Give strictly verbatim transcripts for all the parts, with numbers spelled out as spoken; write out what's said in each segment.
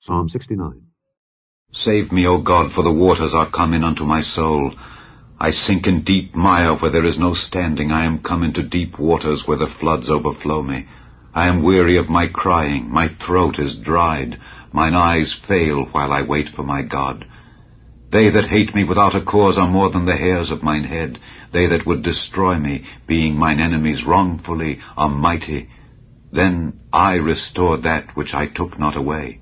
Psalm sixty-nine. Save me, O God, for the waters are come in unto my soul. I sink in deep mire where there is no standing. I am come into deep waters where the floods overflow me. I am weary of my crying. My throat is dried. Mine eyes fail while I wait for my God. They that hate me without a cause are more than the hairs of mine head. They that would destroy me, being mine enemies wrongfully, are mighty. Then I restore that which I took not away.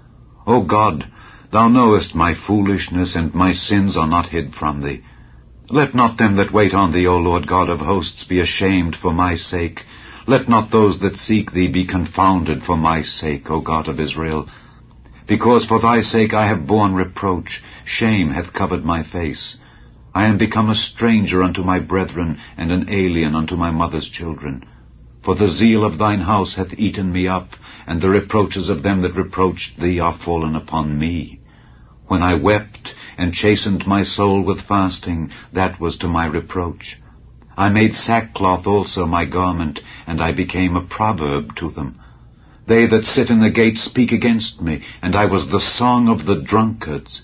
O God, thou knowest my foolishness, and my sins are not hid from thee. Let not them that wait on thee, O Lord God of hosts, be ashamed for my sake. Let not those that seek thee be confounded for my sake, O God of Israel. Because for thy sake I have borne reproach, shame hath covered my face. I am become a stranger unto my brethren, and an alien unto my mother's children. For the zeal of thine house hath eaten me up, and the reproaches of them that reproached thee are fallen upon me. When I wept, and chastened my soul with fasting, that was to my reproach. I made sackcloth also my garment, and I became a proverb to them. They that sit in the gate speak against me, and I was the song of the drunkards.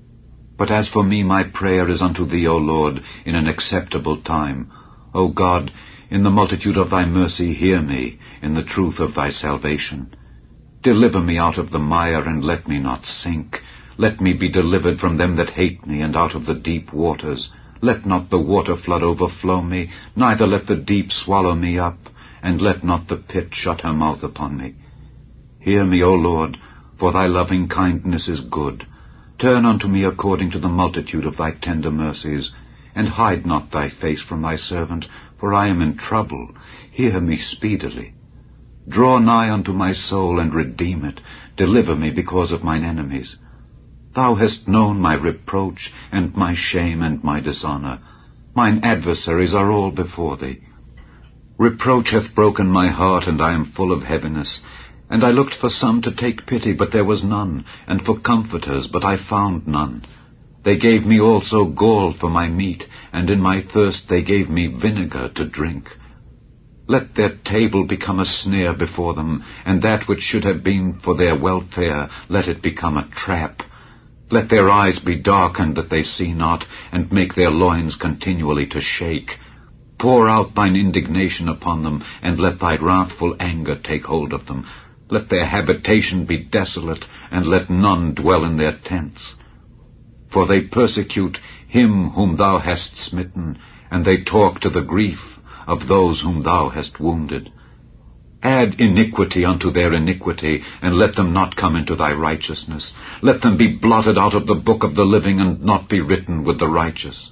But as for me, my prayer is unto thee, O Lord, in an acceptable time. O God, in the multitude of thy mercy hear me, in the truth of thy salvation. Deliver me out of the mire, and let me not sink. Let me be delivered from them that hate me, and out of the deep waters. Let not the water flood overflow me, neither let the deep swallow me up, and let not the pit shut her mouth upon me. Hear me, O Lord, for thy loving kindness is good. Turn unto me according to the multitude of thy tender mercies, and hide not thy face from thy servant, for I am in trouble. Hear me speedily. Draw nigh unto my soul, and redeem it. Deliver me because of mine enemies. Thou hast known my reproach, and my shame, and my dishonor. Mine adversaries are all before thee. Reproach hath broken my heart, and I am full of heaviness. And I looked for some to take pity, but there was none, and for comforters, but I found none. They gave me also gall for my meat, and in my thirst they gave me vinegar to drink. Let their table become a snare before them, and that which should have been for their welfare, let it become a trap. Let their eyes be darkened that they see not, and make their loins continually to shake. Pour out thine indignation upon them, and let thy wrathful anger take hold of them. Let their habitation be desolate, and let none dwell in their tents. For they persecute him whom thou hast smitten, and they talk to the grief of those whom thou hast wounded. Add iniquity unto their iniquity, and let them not come into thy righteousness. Let them be blotted out of the book of the living, and not be written with the righteous.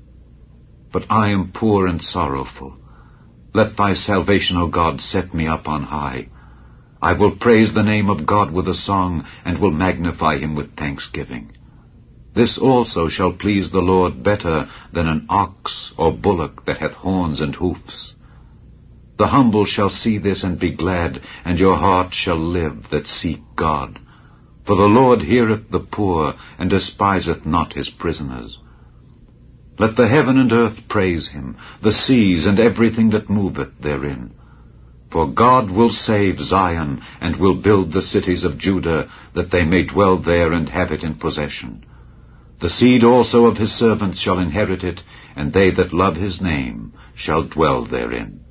But I am poor and sorrowful. Let thy salvation, O God, set me up on high. I will praise the name of God with a song, and will magnify him with thanksgiving. This also shall please the Lord better than an ox or bullock that hath horns and hoofs. The humble shall see this and be glad, and your heart shall live that seek God. For the Lord heareth the poor, and despiseth not his prisoners. Let the heaven and earth praise him, the seas and everything that moveth therein. For God will save Zion, and will build the cities of Judah, that they may dwell there and have it in possession. The seed also of his servants shall inherit it, and they that love his name shall dwell therein.